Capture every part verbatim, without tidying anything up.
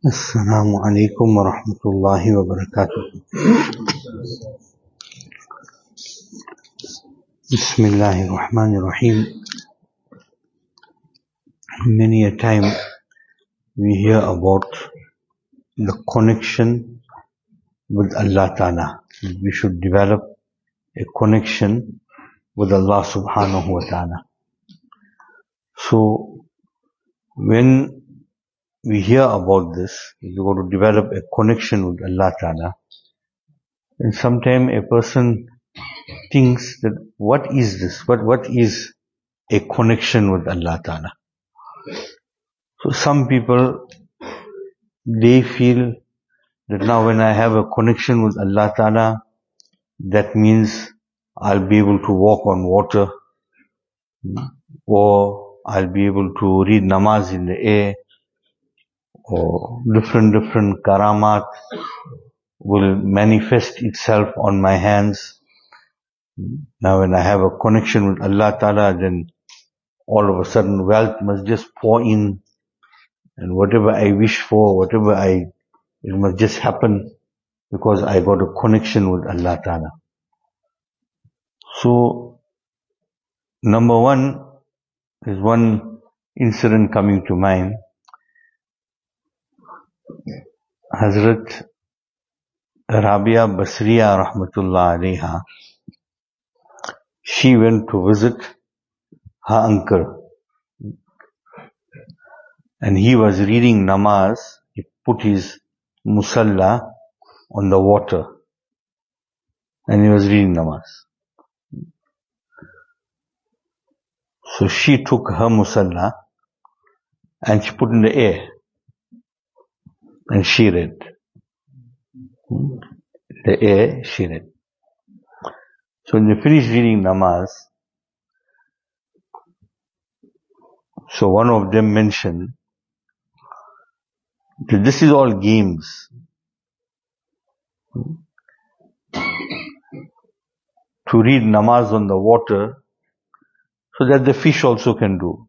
Assalamu alaikum wa rahmatullahi wa barakatuh. Bismillahir Rahmanir Rahim. Many a time we hear about the connection with Allah Ta'ala. We should develop a connection with Allah Subhanahu wa Ta'ala. So, when we hear about this, we got to develop a connection with Allah Ta'ala. And sometimes a person thinks that what is this? What what is a connection with Allah Ta'ala? So some people, they feel that now when I have a connection with Allah Ta'ala, that means I'll be able to walk on water, or I'll be able to read namaz in the air, or different different karamat will manifest itself on my hands. Now when I have a connection with Allah Ta'ala, then all of a sudden wealth must just pour in, and whatever I wish for, whatever I, it must just happen because I got a connection with Allah Ta'ala. So, number one, there's one incident coming to mind. Hazrat Rabia Basriya Rahmatullah Alayha, she went to visit her uncle, and he was reading namaz. He put his musalla on the water, and he was reading namaz. So she took her musalla and she put in the air, and she read. The air, she read. So when they finished reading namaz, so one of them mentioned that this is all games. To read namaz on the water, so that the fish also can do.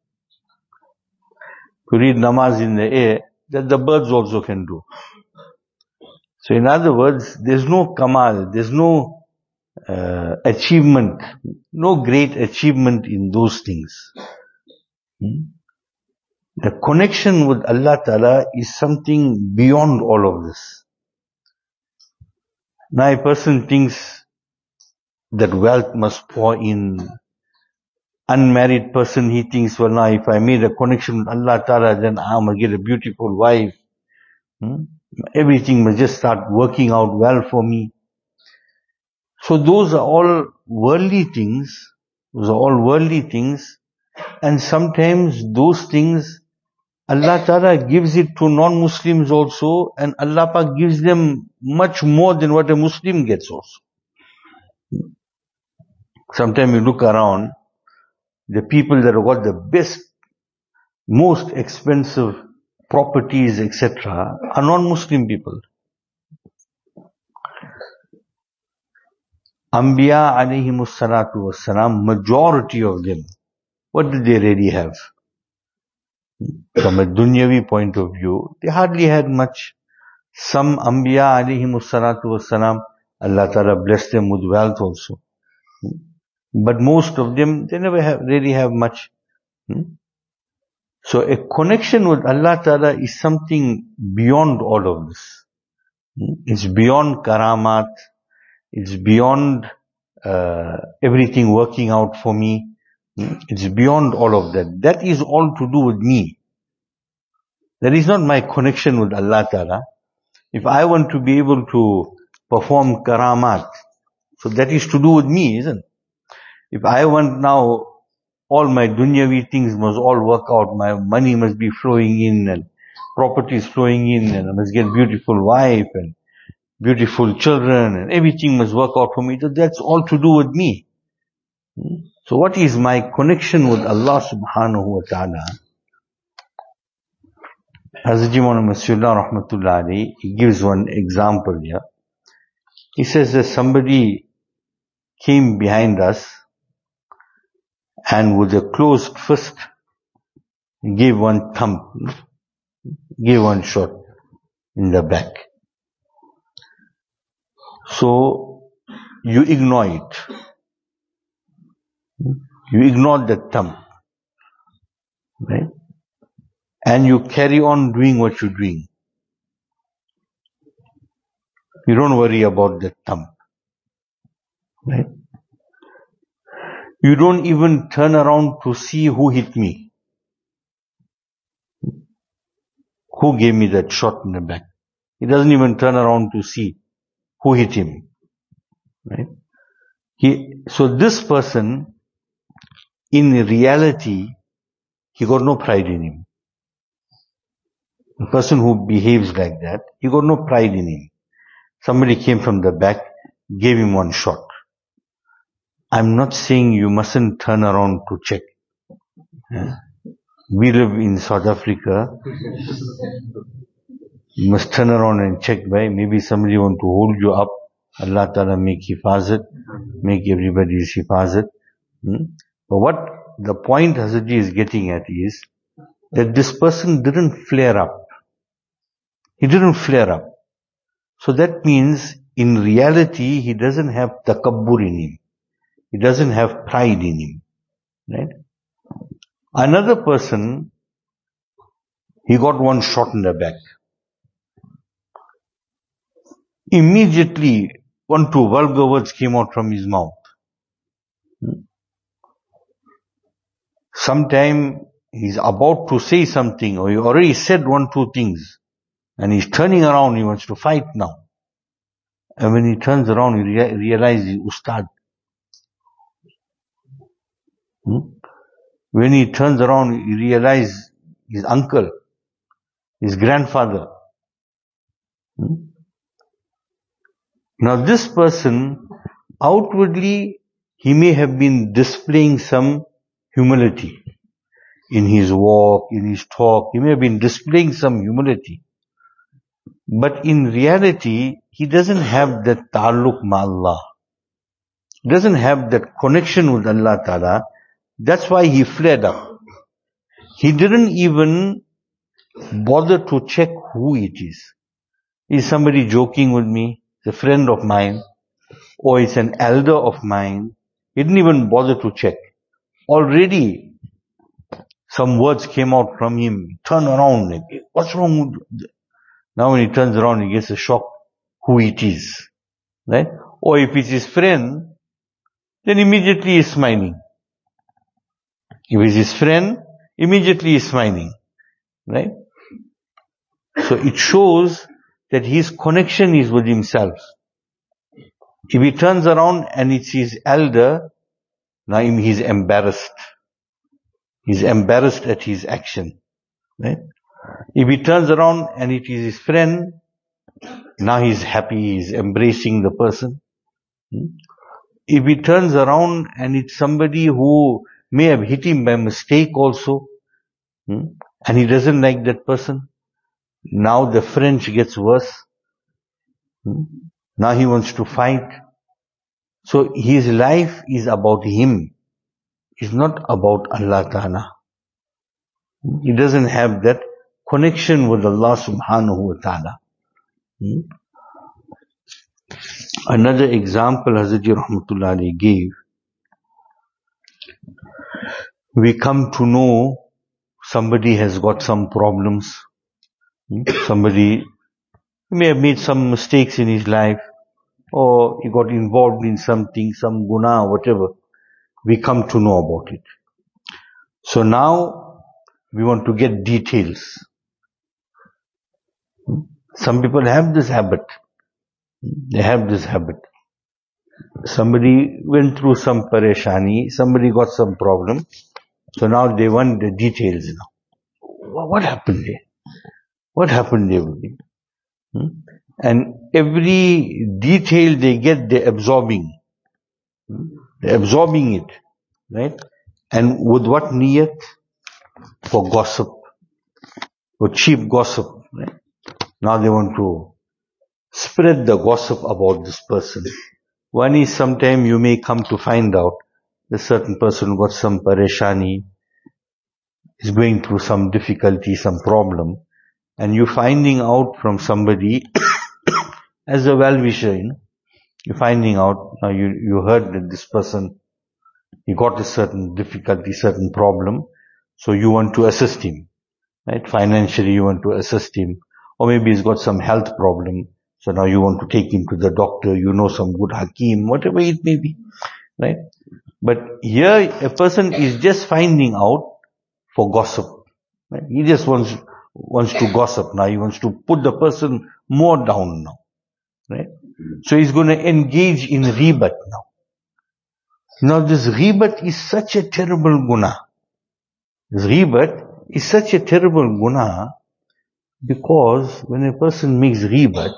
To read namaz in the air, that the birds also can do. So in other words, there's no kamal, there's no uh, achievement, no great achievement in those things. Hmm? The connection with Allah Ta'ala is something beyond all of this. Now a person thinks that wealth must pour in. Unmarried person, he thinks, well now if I made a connection with Allah Ta'ala, then I'm going to get a beautiful wife. Hmm? Everything must just start working out well for me. So those are all worldly things. Those are all worldly things. And sometimes those things, Allah Ta'ala gives it to non-Muslims also, and Allah Pak gives them much more than what a Muslim gets also. Sometimes you look around, the people that have got the best, most expensive properties, et cetera, are non-Muslim people. Anbiya alayhimus salatu wassalam, majority of them, what did they really have? From a dunyavi point of view, they hardly had much. Some Anbiya alayhimus salatu wassalam, Allah Ta'ala blessed them with wealth also. But most of them, they never have, really have much. So a connection with Allah Ta'ala is something beyond all of this. It's beyond karamat. It's beyond uh, everything working out for me. It's beyond all of that. That is all to do with me. That is not my connection with Allah Ta'ala. If I want to be able to perform karamat, so that is to do with me, isn't it? If I want now, all my dunyavi things must all work out, my money must be flowing in, and property is flowing in, and I must get beautiful wife, and beautiful children, and everything must work out for me. That's all to do with me. So what is my connection with Allah Subhanahu wa Ta'ala? Hazrat Imam Masihullah Rahmatullah Alayhi, he gives one example here. He says that somebody came behind us and with a closed fist gave one thump, gave one shot. in the back. So, you ignore it. You ignore that thump. Right? And you carry on doing what you're doing. You don't worry about that thump. Right? You don't even turn around to see who hit me. Who gave me that shot in the back? He doesn't even turn around to see who hit him. Right? He, so this person, in reality, he got no pride in him. The person who behaves like that, he got no pride in him. Somebody came from the back, gave him one shot. I'm not saying you mustn't turn around to check. Yeah. We live in South Africa. You must turn around and check by. Maybe somebody want to hold you up. Allah Ta'ala make hifazat, make everybody's hifazat. Hmm? But what the point Hazrat Ji is getting at is that this person didn't flare up. He didn't flare up. So that means in reality he doesn't have takabbur in him. He doesn't have pride in him. Right? Another person, he got one shot in the back. Immediately, one, two vulgar words came out from his mouth. Sometime he's about to say something, or he already said one, two things, and he's turning around, he wants to fight now. And when he turns around, he rea- realizes he's Ustad. Hmm? When he turns around, he realizes his uncle, his grandfather. Hmm? Now this person, outwardly, he may have been displaying some humility in his walk, in his talk. He may have been displaying some humility. But in reality, he doesn't have that ta'alluq ma Allah. He doesn't have that connection with Allah Ta'ala. That's why he flared up. He didn't even bother to check who it is. Is somebody joking with me? It's a friend of mine. Or it's an elder of mine. He didn't even bother to check. Already, some words came out from him. He turned around. Like, what's wrong with you? Now when he turns around, he gets a shock who it is. Right? Or if it's his friend, then immediately he's smiling. If it's his friend, immediately he's smiling. Right? So it shows that his connection is with himself. If he turns around and it's his elder, now he's embarrassed. He's embarrassed at his action. Right? If he turns around and it is his friend, now he's happy, he's embracing the person. If he turns around and it's somebody who may have hit him by mistake also, and he doesn't like that person, now the French gets worse. Now he wants to fight. So his life is about him. It's not about Allah Ta'ala. He doesn't have that connection with Allah Subhanahu wa Ta'ala. Another example Hazrat Ji Rahmatullah Alayhi gave. We come to know somebody has got some problems. Somebody may have made some mistakes in his life, or he got involved in something, some guna, whatever. We come to know about it. So now we want to get details. Some people have this habit. They have this habit. Somebody went through some pareshani, somebody got some problem, so now they want the details now. What happened there? What happened there with him? Hmm? And every detail they get, they're absorbing. They're absorbing it. Right? And with what niyat? For gossip. For cheap gossip. Right? Now they want to spread the gossip about this person. One is sometime you may come to find out a certain person got some pareshani, is going through some difficulty, some problem, and you're finding out from somebody as a well-wisher, you know, you're finding out, now you, you heard that this person, he got a certain difficulty, certain problem, so you want to assist him, right? Financially you want to assist him, or maybe he's got some health problem, so now you want to take him to the doctor, you know some good hakim, whatever it may be, right? But here a person is just finding out for gossip, right? He just wants, wants to gossip now, he wants to put the person more down now, right? So he's going to engage in ribat now. Now this ribat is such a terrible guna. This ribat is such a terrible guna because when a person makes ribat,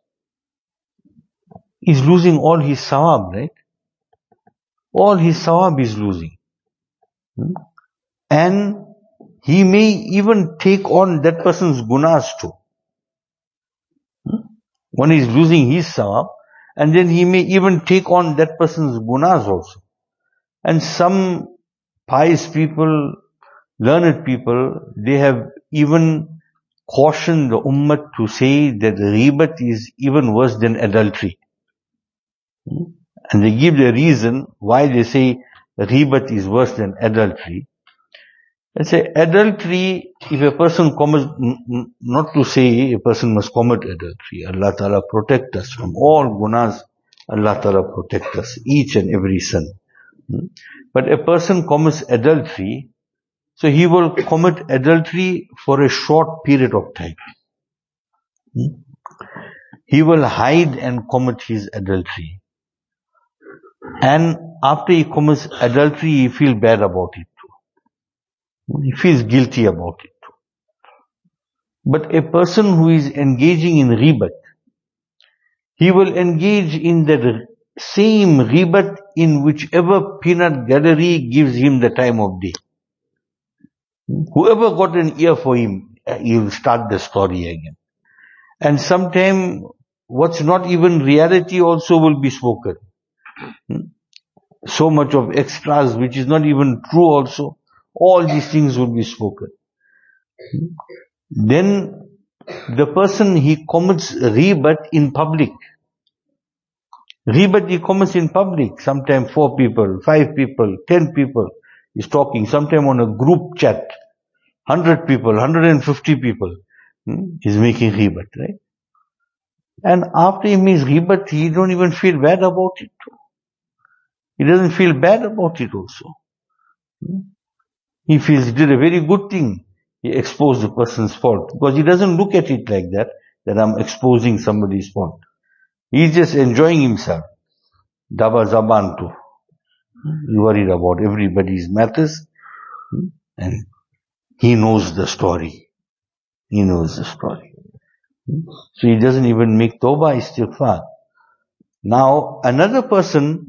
he's losing all his sawab, right? All his sawab is losing. Hmm? And he may even take on that person's gunas too. Hmm? One is losing his sawab, and then he may even take on that person's gunas also. And some pious people, learned people, they have even cautioned the ummah to say that ribat is even worse than adultery. Hmm? And they give the reason why they say ribat is worse than adultery. They say adultery, if a person commits, not to say a person must commit adultery, Allah Ta'ala protect us from all gunas, Allah Ta'ala protect us, each and every sin. But a person commits adultery, so he will commit adultery for a short period of time. He will hide and commit his adultery. And after he commits adultery, he feels bad about it too. He feels guilty about it too. But a person who is engaging in ribat, he will engage in the same ribat in whichever peanut gallery gives him the time of day. Whoever got an ear for him, he will start the story again. And sometimes what's not even reality also will be spoken. So much of extras which is not even true also, all these things will be spoken. Then the person, he commits ribat in public. Ribat he commits in public. Sometimes four people, five people, ten people is talking. Sometimes on a group chat, hundred people, one hundred fifty people hmm, is making ribat, right? And after he makes ribat, he don't even feel bad about it too. He doesn't feel bad about it also. He feels he did a very good thing. He exposed the person's fault. Because he doesn't look at it like that, that I'm exposing somebody's fault. He's just enjoying himself. Daba zaban too. He's worried about everybody's matters. And he knows the story. He knows the story. So he doesn't even make tawbah istighfar. Now, another person,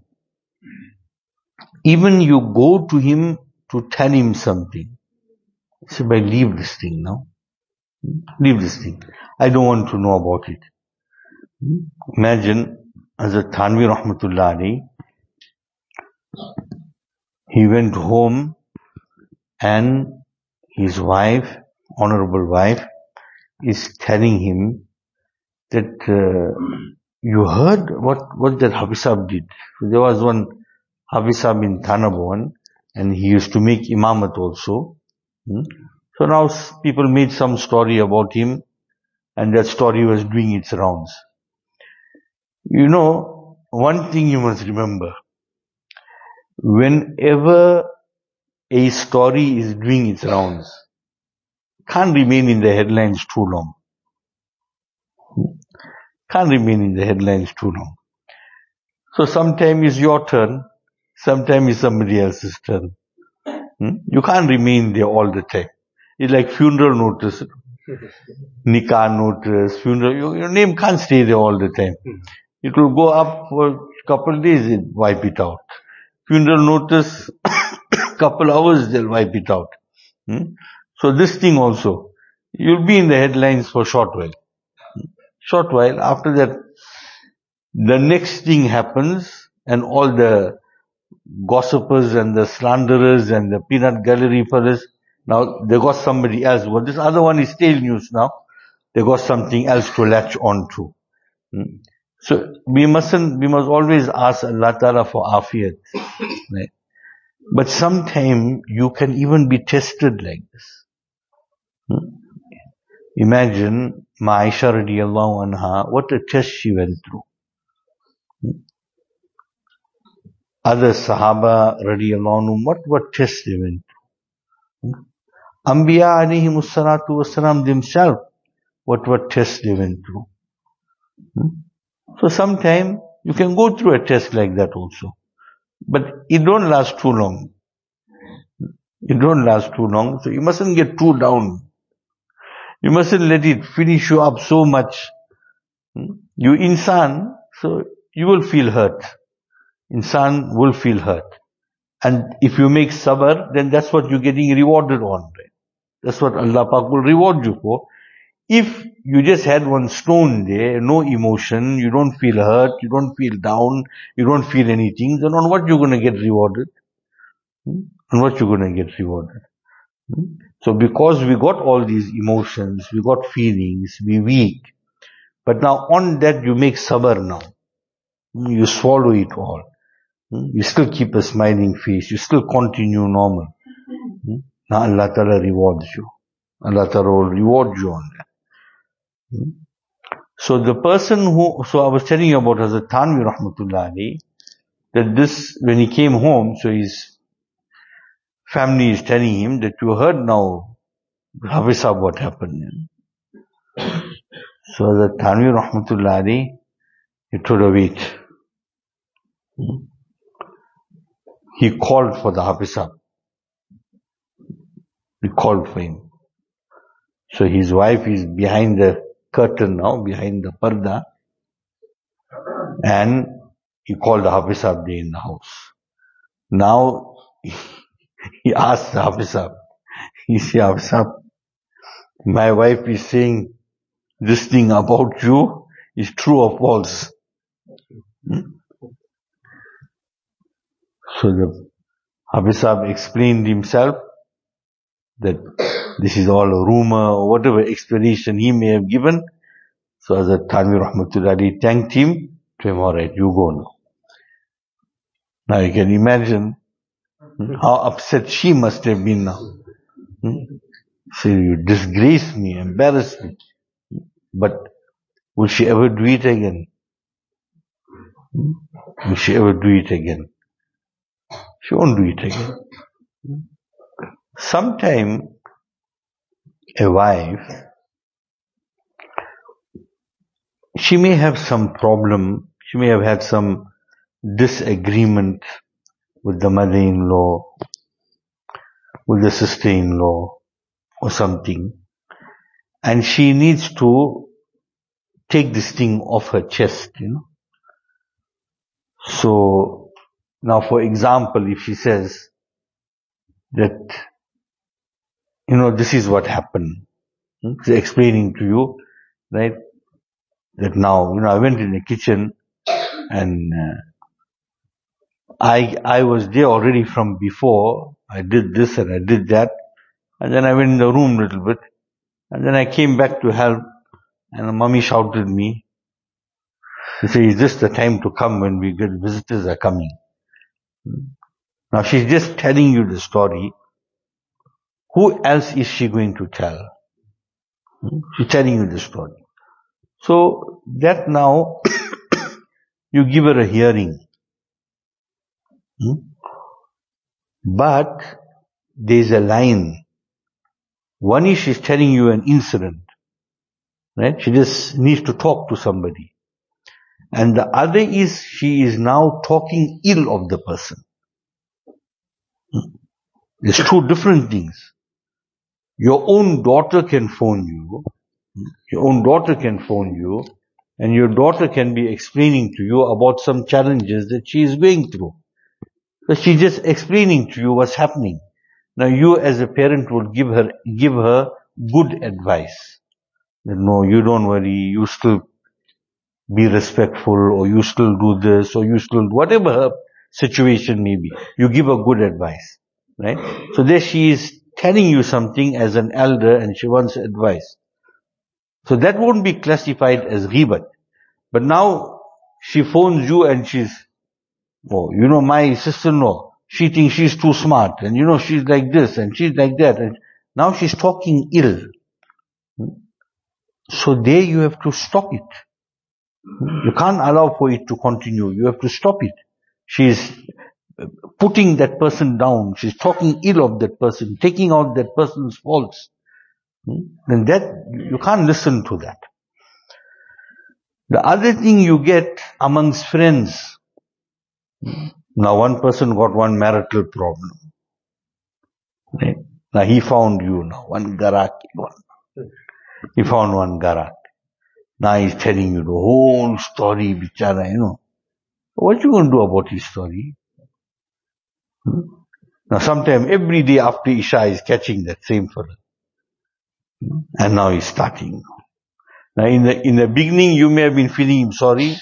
even you go to him to tell him something. Say, "Bhai, leave this thing now. Leave this thing. I don't want to know about it." Imagine, Hazrat Thanvi Rahmatullah alayhi, he went home and his wife, honorable wife, is telling him that uh, you heard what, what that Habisab did. So there was one Habisab in Thana Bhawan, and he used to make imamat also. Hmm? So now people made some story about him, and that story was doing its rounds. You know, one thing you must remember, whenever a story is doing its rounds, can't remain in the headlines too long. Can't remain in the headlines too long. So sometime is your turn, sometime is somebody else's turn. Hmm? You can't remain there all the time. It's like funeral notice, nikah notice, funeral, your, your name can't stay there all the time. It will go up for a couple of days, it wipe it out. Funeral notice, couple hours, they'll wipe it out. Hmm? So this thing also, you'll be in the headlines for a short while. Short while, after that, the next thing happens, and all the gossipers and the slanderers and the peanut gallery fellas, now they got somebody else. Well, this other one is stale news now. they got something else to latch on to. Hmm? So we mustn't, we must always ask Allah Ta'ala for afiyat. Right? But sometimes you can even be tested like this. Hmm? Imagine Aisha radiallahu anha, what a test she went through. Hmm? Other Sahaba radiallahu anhum, what, what test they went through. Hmm? Anbiya alayhimus salatu wasalam themselves, what, what test they went through. Hmm? So sometimes you can go through a test like that also. But it don't last too long. It don't last too long. So you mustn't get too down. You mustn't let it finish you up so much. You insan, so you will feel hurt. Insan will feel hurt. And if you make sabr, then that's what you're getting rewarded on. Right? That's what Allah Pak will reward you for. If you just had one stone there, no emotion, you don't feel hurt, you don't feel down, you don't feel anything, then on what you're going to get rewarded? Hmm? On what you're going to get rewarded? Hmm? So because we got all these emotions, we got feelings, we weak. But now on that you make sabr now. Hmm? You swallow it all. Hmm? You still keep a smiling face. You still continue normal. Hmm? Now Allah Ta'ala rewards you. Allah Ta'ala will reward you on that. So the person who, so I was telling you about Hazrat Thanvi Rahmatullah Ali, that this, when he came home, so his family is telling him that you heard now, Hafiz Sahab, what happened. So Hazrat Thanvi Rahmatullah Ali, he told her, wait. He called for the Hafiz Sahab. He called for him. So his wife is behind the curtain now, behind the parda, and he called the Hafiz Sahab in the house. Now, he asked the Hafiz Sahab, he said, Hafiz Sahab, my wife is saying this thing about you is true or false? Hmm? So the Hafiz Sahab explained himself that this is all a rumor or whatever explanation he may have given. So Hazrat Thanvi Rahmatullah Ali thanked him, to him, alright, you go now. Now you can imagine hmm, how upset she must have been now. Hmm? So you disgrace me, embarrass me. But will she ever do it again? Hmm? Will she ever do it again? She won't do it again. Sometime a wife, she may have some problem, she may have had some disagreement with the mother-in-law, with the sister-in-law, or something, and she needs to take this thing off her chest, you know. So, now for example, if she says that, you know, this is what happened, hmm? She's explaining to you, right, that now, you know, I went in the kitchen and uh, I I was there already from before. I did this and I did that, and then I went in the room a little bit, and then I came back to help, and the mummy shouted at me. She said, is this the time to come when we get visitors are coming? Now she's just telling you the story. Who else is she going to tell? She's telling you the story. So that now, you give her a hearing. But there's a line. One is she's telling you an incident. Right? She just needs to talk to somebody. And the other is she is now talking ill of the person. There's two different things. Your own daughter can phone you. Your own daughter can phone you. And your daughter can be explaining to you about some challenges that she is going through. So she's just explaining to you what's happening. Now you as a parent would give her, give her good advice. That no, you don't worry, you still be respectful, or you still do this, or you still, whatever her situation may be, you give her good advice. Right? So there she is telling you something as an elder and she wants advice. So that won't be classified as ghibat. But now she phones you and she's, oh, you know, my sister-in-law, she thinks she's too smart, and you know, she's like this and she's like that, and now she's talking ill. So there you have to stop it. You can't allow for it to continue. You have to stop it. She's putting that person down. She's talking ill of that person, taking out that person's faults. Then that, you can't listen to that. The other thing you get amongst friends. Now one person got one marital problem. Right? Now he found you now, one garak. One. He found one garak. Now he's telling you the whole story, bichara, you know. What you going to do about his story? Hmm? Now sometime every day after Isha is catching that same fella. Hmm? And now he's starting. Now in the, in the beginning you may have been feeling him sorry.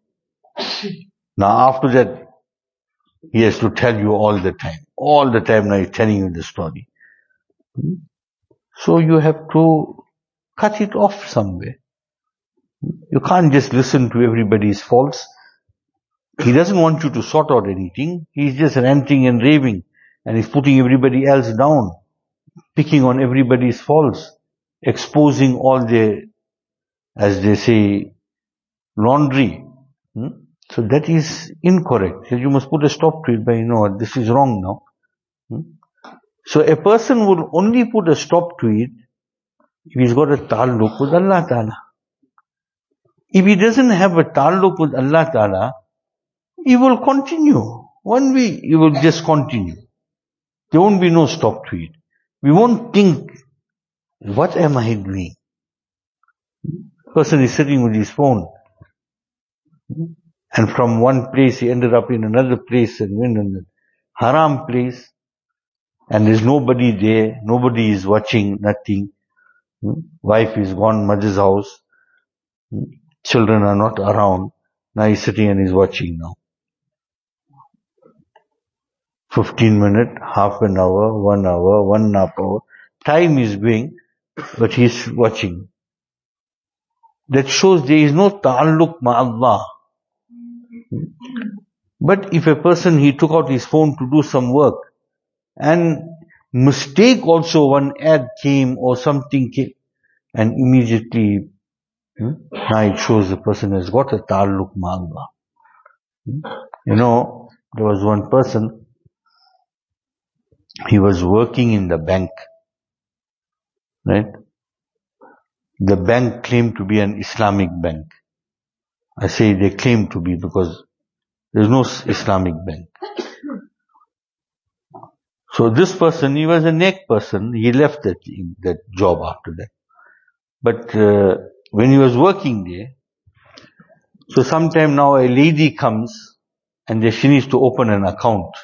Now after that, he has to tell you all the time. All the time now he's telling you the story. Hmm? So you have to cut it off somewhere. You can't just listen to everybody's faults. He doesn't want you to sort out anything. He's just ranting and raving. And he's putting everybody else down. Picking on everybody's faults. Exposing all their, as they say, laundry. Hmm? So that is incorrect. You must put a stop to it by, you know what, this is wrong now. Hmm? So a person will only put a stop to it if he's got a ta'alluq with Allah Ta'ala. If he doesn't have a ta'alluq with Allah Ta'ala, he will continue. One way, he will just continue. There won't be no stop to it. We won't think, what am I doing? Person is sitting with his phone. And from one place, he ended up in another place and went in a haram place. And there's nobody there. Nobody is watching, nothing. Wife is gone, mother's house. Children are not around. Now he's sitting and he's watching now. Fifteen minutes, half an hour, one hour, one and a half hour. Time is going, but he's watching. That shows there is no ta'alluq ma'allah. But if a person, he took out his phone to do some work, and mistake also one ad came or something came, and immediately, hmm, now it shows the person has got a ta'alluq ma'allah. You know, there was one person, he was working in the bank, right? The bank claimed to be an Islamic bank. I say they claim to be because there is no Islamic bank. So this person, he was a neck person, he left that, that job after that. But uh, when he was working there, so sometime now a lady comes and she needs to open an account.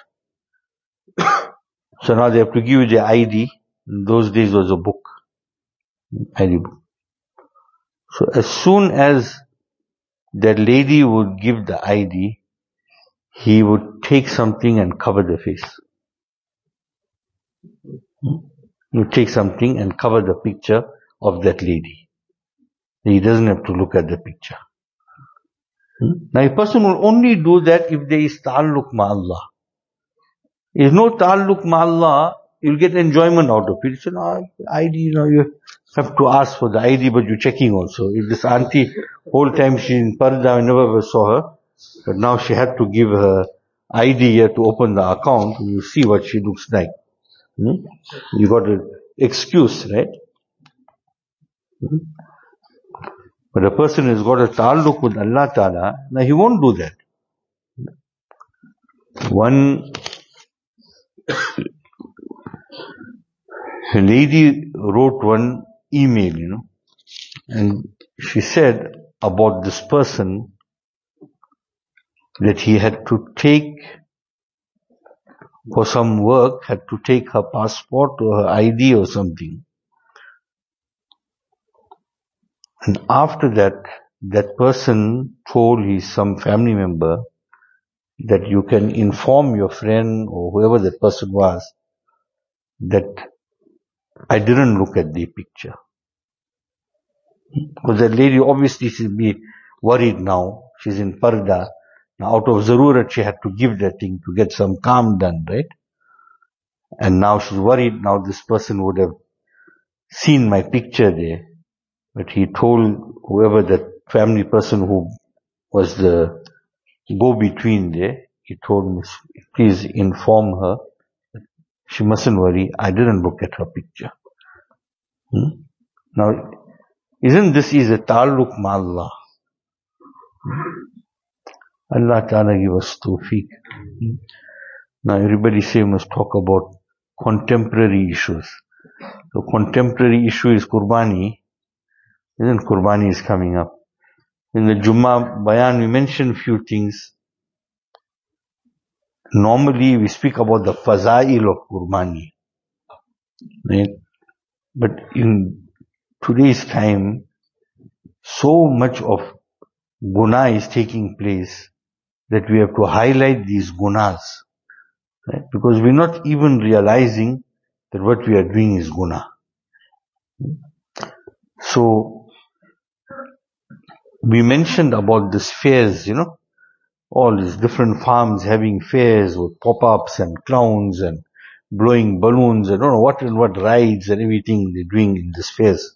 So now they have to give you the I D. In those days was a book. I D book. So as soon as that lady would give the I D, he would take something and cover the face. He would take something and cover the picture of that lady. He doesn't have to look at the picture. Now a person will only do that if there is ta'alluq ma'allah. If no ta'alluq ma'allah, you'll get enjoyment out of it. So now I D, you know, you have to ask for the I D, but you're checking also. If this auntie, whole time she's in Parda, I never ever saw her, but now she had to give her I D here to open the account, you see what she looks like. Hmm? You got an excuse, right? Hmm? But a person has got a ta'alluq with Allah Ta'ala, now he won't do that. One lady wrote one email, you know, and she said about this person that he had to take, for some work, had to take her passport or her I D or something. And after that, that person told his some family member that you can inform your friend or whoever that person was that I didn't look at the picture. Because that lady obviously she'll be worried now. She's in Parda. Now out of Zarurat she had to give that thing to get some calm done, right? And now she's worried. Now this person would have seen my picture there. But he told whoever that family person who was the go-between there, he told me, please inform her. She mustn't worry. I didn't look at her picture. Hmm? Now, isn't this is a ta'alluq ma Allah? Allah Ta'ala give us tawfiq. Hmm? Now everybody say we must talk about contemporary issues. The contemporary issue is Qurbani. Isn't Qurbani is coming up? In the Jummah Bayan we mentioned few things. Normally we speak about the fazail of Qurbani. Right? But in today's time, so much of guna is taking place that we have to highlight these gunas. Right? Because we're not even realizing that what we are doing is guna. So, we mentioned about these fairs, you know, all these different farms having fairs with pop-ups and clowns and blowing balloons, I don't know what and what rides and everything they're doing in these fairs.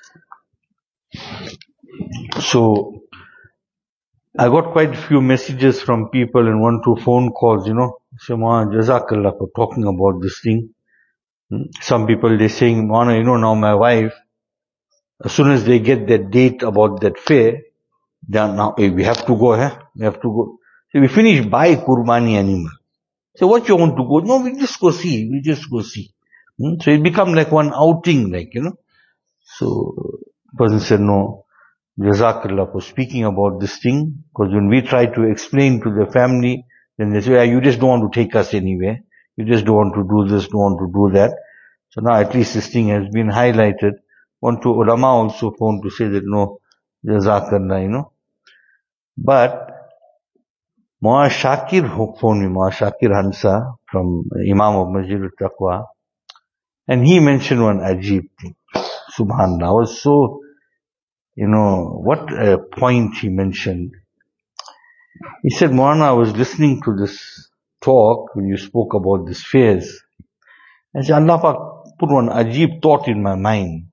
So, I got quite a few messages from people and one, two phone calls, you know, say, Maulana, Jazakallah for talking about this thing. Some people, they're saying, Maulana, you know, now my wife, as soon as they get that date about that fair, they are now, hey, we have to go, eh? We have to go. So we finish buy Qurbani animal. So what you want to go? No, we just go see. We just go see. Hmm? So it become like one outing, like, you know. So, person said, no, Jazakallah for speaking about this thing. Because when we try to explain to the family, then they say, yeah, you just don't want to take us anywhere. You just don't want to do this, don't want to do that. So now at least this thing has been highlighted. One to ulama also phone to say that no, Jazakallah, you know. But Maulana Shakir phoned me, Maulana Shakir Hansa from Imam of Masjid al-Taqwa, and he mentioned one ajib thing. Subhanallah, I was so, you know, what a point he mentioned. He said, Maulana, I was listening to this talk when you spoke about these fairs. I said, Allah put one ajib thought in my mind.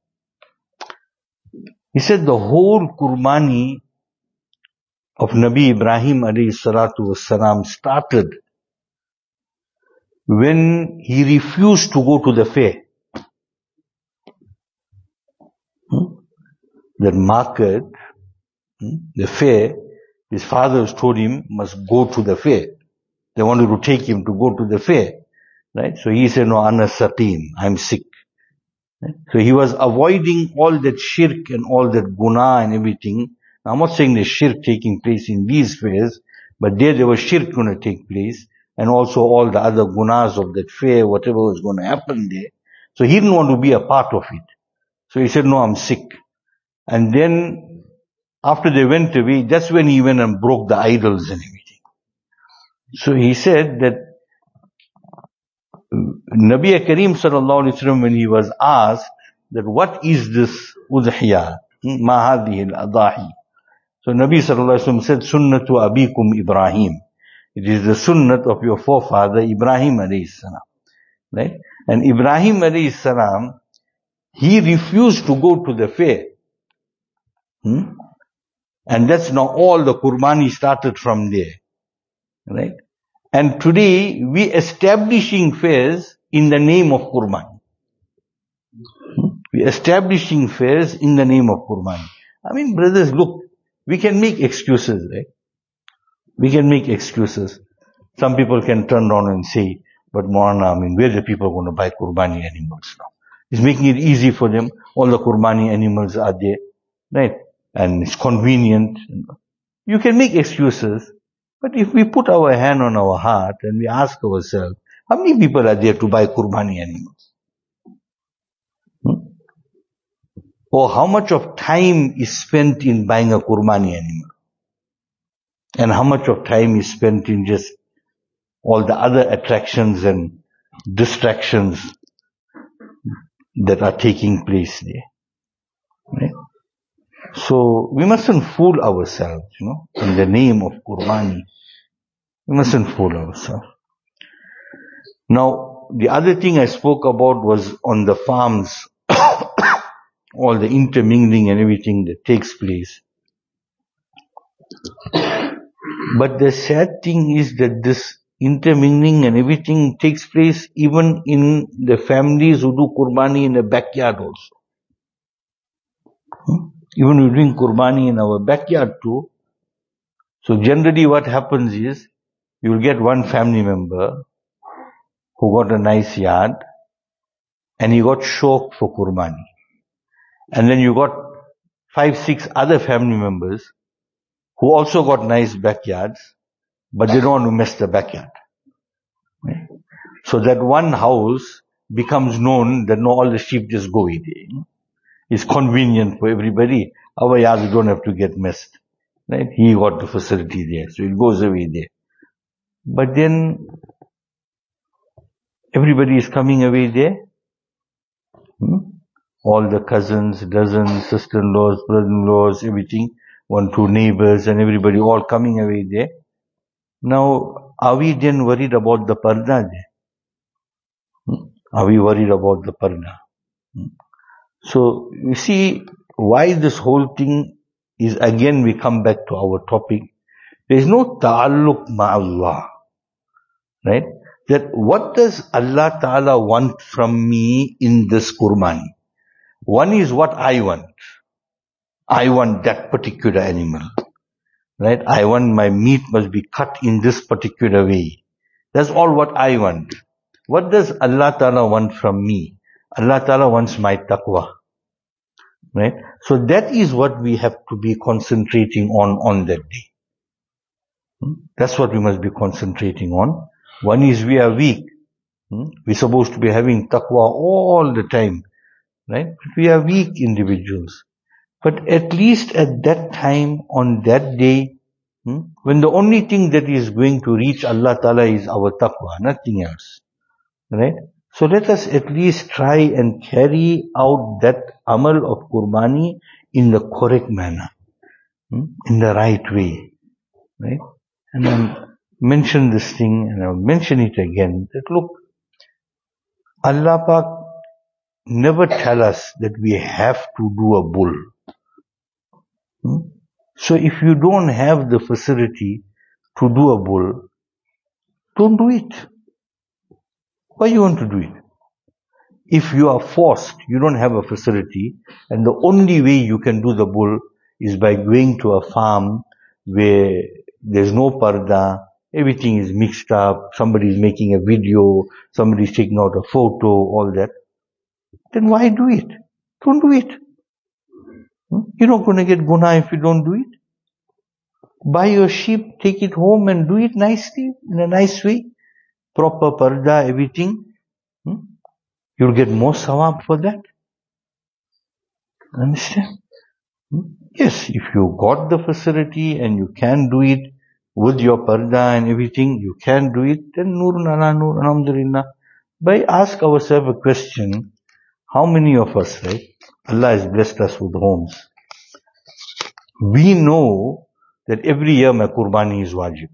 He said the whole Qurbani of Nabi Ibrahim alayhi salatu wassalam started when he refused to go to the fair. Hmm? That market, hmm? the fair, his fathers told him must go to the fair. They wanted to take him to go to the fair. Right? So he said, no, ana saqim, I'm sick. Right? So he was avoiding all that shirk and all that guna and everything. Now, I'm not saying there's shirk taking place in these fairs, but there there was shirk going to take place, and also all the other gunas of that fair, whatever was going to happen there. So he didn't want to be a part of it. So he said, no, I'm sick. And then, after they went away, that's when he went and broke the idols and everything. So he said that Nabi Kareem sallallahu alaihi wasallam, when he was asked that what is this udhiyah, ma hadhihi al-adahi, so Nabi sallallahu alaihi wasallam said, sunnatu abikum Ibrahim. It is the sunnat of your forefather Ibrahim alayhi salam. Right? And Ibrahim alayhi salam, he refused to go to the fair. Hmm? And that's now all the Qurbani started from there. Right? And today, we establishing fairs in the name of Qurbani. Hmm? We establishing fairs in the name of Qurbani. I mean, brothers, look, we can make excuses, right? We can make excuses. Some people can turn around and say, but Maulana, I mean, where are the people going to buy Qurbani animals now? It's making it easy for them. All the Qurbani animals are there, right? And it's convenient. You can make excuses. But if we put our hand on our heart and we ask ourselves, how many people are there to buy Qurbani animals? Hmm? Or how much of time is spent in buying a Qurbani animal? And how much of time is spent in just all the other attractions and distractions that are taking place there. Right? So we mustn't fool ourselves, you know, in the name of Qurbani. We mustn't fool ourselves. Now, the other thing I spoke about was on the farms, all the intermingling and everything that takes place. But the sad thing is that this intermingling and everything takes place even in the families who do Qurbani in the backyard also. Hmm? Even we're doing Qurbani in our backyard too. So generally what happens is, you'll get one family member who got a nice yard and he got shok for Qurbani. And then you got five, six other family members who also got nice backyards, but they don't want to mess the backyard. Right? So that one house becomes known that no, all the sheep just go away there. It's convenient for everybody. Our yards don't have to get messed. Right? He got the facility there, so it goes away there. But then everybody is coming away there. Hmm? All the cousins, dozens, sister-in-laws, brother-in-laws, everything, one, two neighbors and everybody all coming away there. Now, are we then worried about the parda there? Hmm? Are we worried about the parda? Hmm? So, you see why this whole thing is, again we come back to our topic. There is no ta'alluq ma'allah. Right? That what does Allah Ta'ala want from me in this Qurbani? One is what I want. I want that particular animal. Right? I want my meat must be cut in this particular way. That's all what I want. What does Allah Ta'ala want from me? Allah Ta'ala wants my taqwa. Right? So that is what we have to be concentrating on on that day. That's what we must be concentrating on. One is we are weak. We're supposed to be having taqwa all the time. Right? But we are weak individuals. But at least at that time, on that day, when the only thing that is going to reach Allah Ta'ala is our taqwa, nothing else. Right? So let us at least try and carry out that amal of Qurbani in the correct manner, in the right way. Right? And I mention this thing, and I'll mention it again, that look, Allah Pak never tell us that we have to do a bull. Hmm? So if you don't have the facility to do a bull, don't do it. Why you want to do it? If you are forced, you don't have a facility, and the only way you can do the bull is by going to a farm where there's no parda, everything is mixed up, somebody is making a video, somebody is taking out a photo, all that. Then why do it? Don't do it. You're not going to get guna if you don't do it. Buy your sheep, take it home and do it nicely, in a nice way. Proper parda, everything. You'll get more sawab for that. Understand? Yes, if you got the facility and you can do it with your parda and everything, you can do it, then nurun ala nur, alhamdulillah. But ask ourselves a question, how many of us, right? Allah has blessed us with homes. We know that every year my Qurbani is wajib.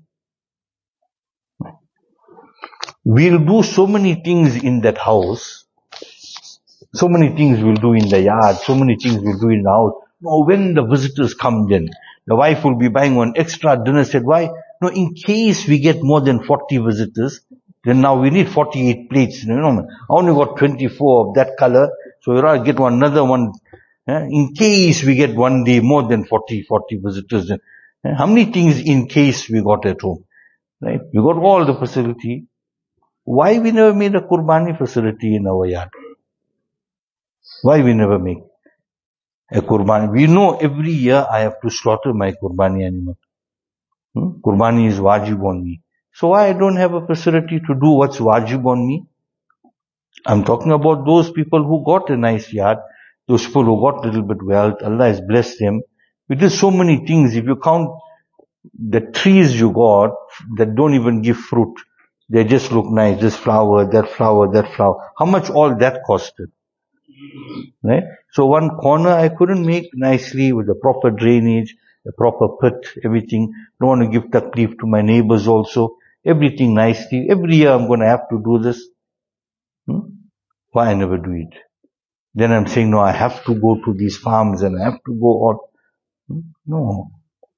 We'll do so many things in that house, so many things we'll do in the yard, so many things we'll do in the house. Now when the visitors come then, the wife will be buying one extra dinner set. Why? No, in case we get more than forty visitors, then now we need forty-eight plates. You know, I only got twenty-four of that color, so we'll have to get one, another one. Eh? In case we get one day more than forty, forty visitors. Eh? How many things in case we got at home? Right? We got all the facility. Why we never made a Qurbani facility in our yard? Why we never make a Qurbani? We know every year I have to slaughter my Qurbani animal. Hmm? Qurbani is wajib on me. So why I don't have a facility to do what's wajib on me? I'm talking about those people who got a nice yard, those people who got a little bit wealth, Allah has blessed them. We did so many things. If you count the trees you got that don't even give fruit, they just look nice, this flower, that flower, that flower. How much all that costed? Right? So one corner I couldn't make nicely with the proper drainage, the proper pit, everything. Don't want to give taklif to my neighbors also. Everything nicely. Every year I'm going to have to do this. Hmm? Why I never do it? Then I'm saying, no, I have to go to these farms and I have to go on. Hmm? No.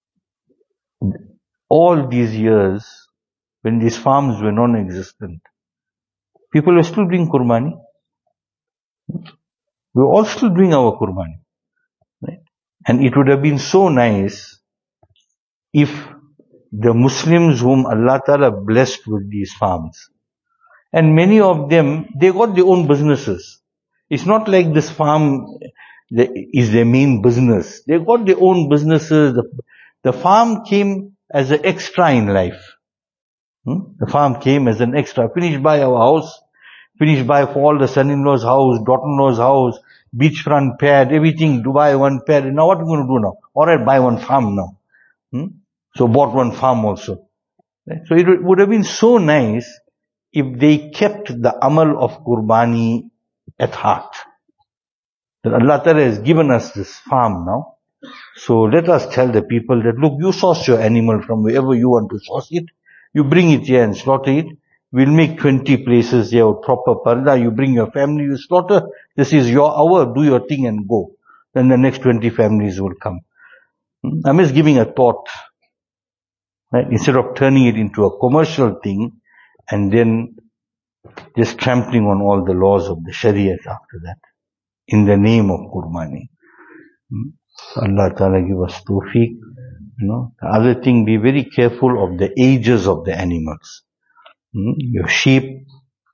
All these years, when these farms were non-existent, people were still doing Qurbani. We were all still doing our Qurbani. Right? And it would have been so nice if the Muslims whom Allah Ta'ala blessed with these farms, and many of them, they got their own businesses. It's not like this farm is their main business. They got their own businesses. The, the farm came as an extra in life. Hmm? The farm came as an extra. Finished by our house, finished by for all the son-in-law's house, daughter-in-law's house, beachfront pad, everything, Dubai one pad. Now what are we going to do now? Alright, buy one farm now. Hmm? So bought one farm also. Right? So it would have been so nice if they kept the amal of Qurbani at heart. That Allah Ta'ala has given us this farm now. So let us tell the people that, look, you source your animal from wherever you want to source it. You bring it here and slaughter it. We'll make twenty places here with proper parda. You bring your family, you slaughter. This is your hour. Do your thing and go. Then the next twenty families will come. I'm just giving a thought. Right? Instead of turning it into a commercial thing and then just trampling on all the laws of the Shariah after that, in the name of Qurbani. Allah Ta'ala give us tawfiq. You know, the other thing, be very careful of the ages of the animals. Your sheep,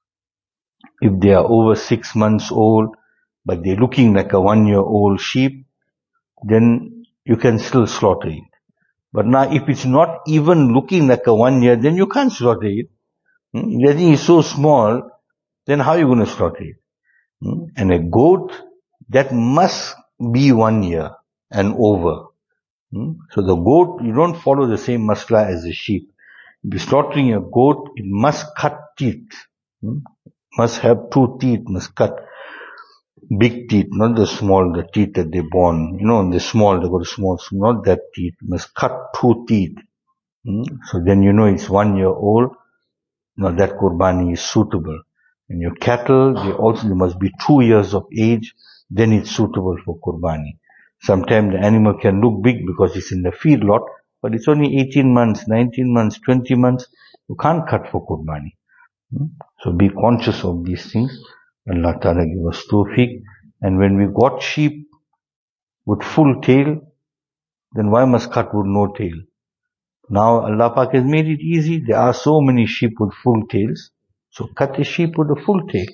if they are over six months old, but they're looking like a one-year-old sheep, then you can still slaughter it. But now, if it's not even looking like a one year, then you can't slaughter it. The thing is so small, then how are you going to slaughter it? And a goat, that must be one year and over. So the goat, you don't follow the same masla as the sheep. If you're slaughtering a goat, it must cut teeth. Must have two teeth, must cut. Big teeth, not the small, the teeth that they born. You know, the small, they got small, not that teeth. Must cut two teeth. So then you know it's one year old. Now that Qurbani is suitable. And your cattle, they also, they must be two years of age. Then it's suitable for Qurbani. Sometimes the animal can look big because it's in the feedlot, but it's only eighteen months, nineteen months, twenty months. You can't cut for Qurbani. So be conscious of these things. Allah Ta'ala give us tawfiq. And when we got sheep with full tail, then why must cut with no tail? Now Allah Pak has made it easy. There are so many sheep with full tails. So cut a sheep with a full tail.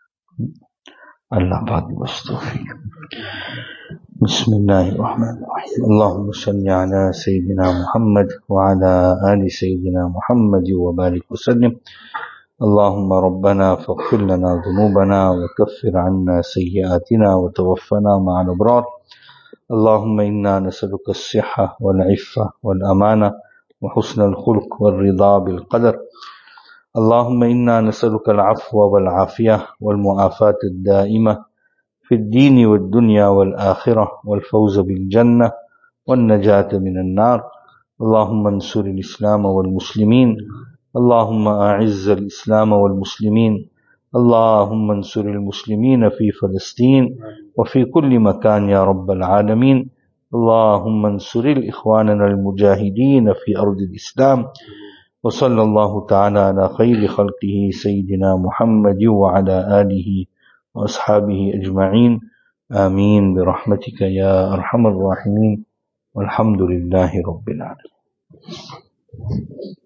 Allah Pak give us tawfiq. Bismillahirrahmanirrahim. Allahumma salli ala Sayyidina Muhammad wa ala ali Sayyidina Muhammad wa barik wa sallim. اللهم ربنا فاغفر لنا ذنوبنا وكفر عنا سيئاتنا وتوفنا مع الأبرار. اللهم إنا نسألك الصحة والعفة والأمانة وحسن الخلق والرضا بالقدر. اللهم إنا نسألك العفو والعافية والمعافاة الدائمة في الدين والدنيا والآخرة والفوز بالجنة والنجاة من النار. اللهم انصر الإسلام والمسلمين. اللهم أعز الإسلام والمسلمين. اللهم انصر المسلمين في فلسطين وفي كل مكان يا رب العالمين. اللهم انصر الإخواننا المجاهدين في أرض الإسلام. وصلى الله تعالى على خير خلقه سيدنا محمد وعلى آله وأصحابه أجمعين. آمين برحمتك يا أرحم الراحمين. والحمد لله رب العالمين.